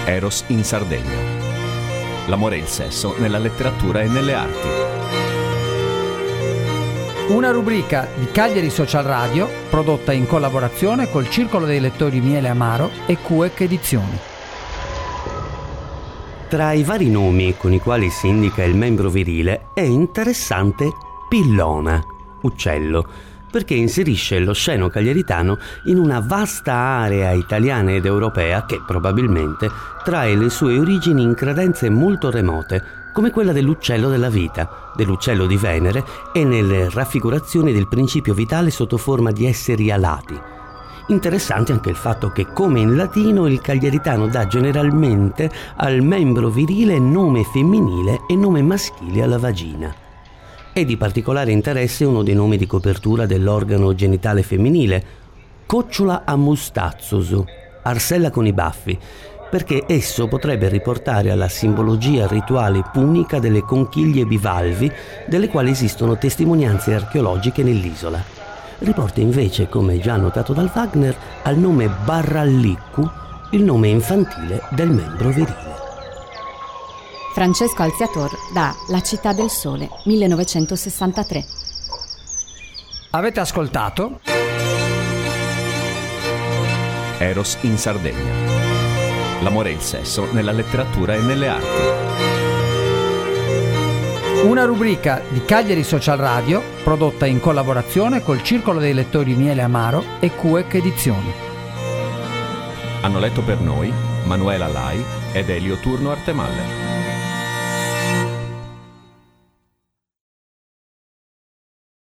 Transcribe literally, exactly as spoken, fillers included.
Eros in Sardegna. L'amore e il sesso nella letteratura e nelle arti. Una rubrica di Cagliari Social Radio prodotta in collaborazione col Circolo dei Lettori Miele Amaro e Q E C Edizioni. Tra i vari nomi con i quali si indica il membro virile è interessante Pillona, uccello, perché inserisce lo sceno cagliaritano in una vasta area italiana ed europea che probabilmente trae le sue origini in credenze molto remote, come quella dell'uccello della vita, dell'uccello di Venere e nelle raffigurazioni del principio vitale sotto forma di esseri alati. Interessante anche il fatto che, come in latino, il cagliaritano dà generalmente al membro virile nome femminile e nome maschile alla vagina. È di particolare interesse uno dei nomi di copertura dell'organo genitale femminile, Cocciola a mustazzosu, Arsella con i baffi, perché esso potrebbe riportare alla simbologia rituale punica delle conchiglie bivalvi, delle quali esistono testimonianze archeologiche nell'isola. Riporta invece, come già notato dal Wagner, al nome Barralliccu, il nome infantile del membro virile. Francesco Alziator da La città del sole, millenovecentosessantatré. Avete ascoltato Eros in Sardegna. L'amore e il sesso nella letteratura e nelle arti. una rubrica di Cagliari Social Radio prodotta in collaborazione col Circolo dei Lettori Miele Amaro e Q E C Edizioni. Hanno letto per noi Manuela Lai ed Elio Turno Artemalle.